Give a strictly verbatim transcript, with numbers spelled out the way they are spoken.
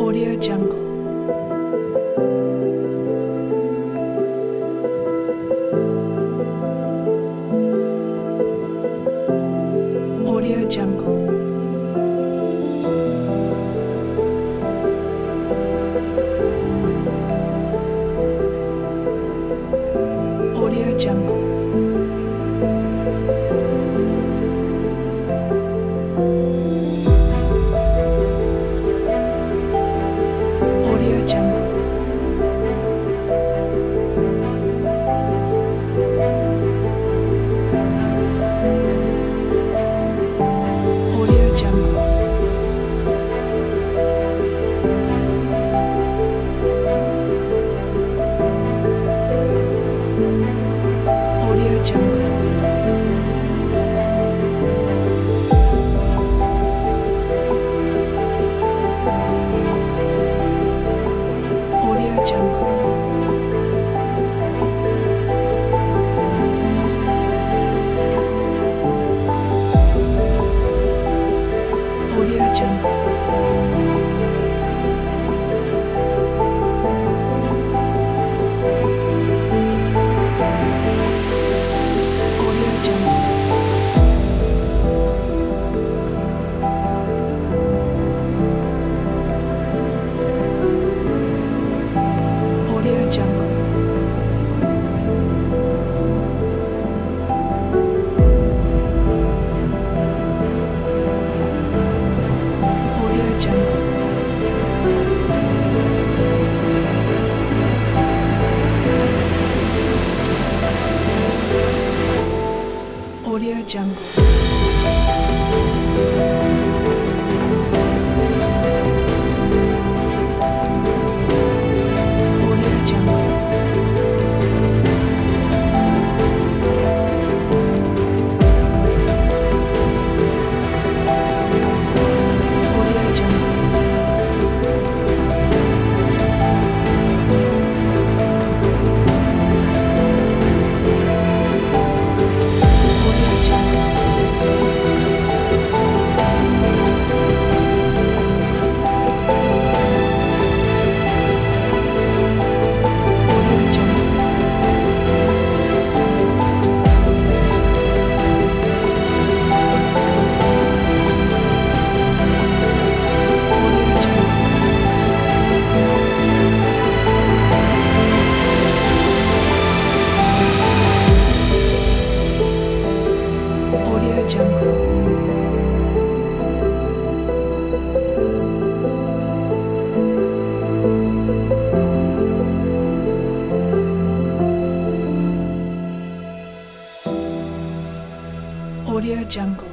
Audio Jungle. Audio Jungle. Audio Jungle. Audio Jungle. Audio Jungle. Audio Jungle. Audio Jungle. Audio Jungle. Audio Jungle. Audio Jungle. Audio Jungle. Audio Jungle. Audio Jungle. Audio Jungle. Audio Jungle. Audio Jungle. Audio Jungle. Audio Jungle. Audio Jungle.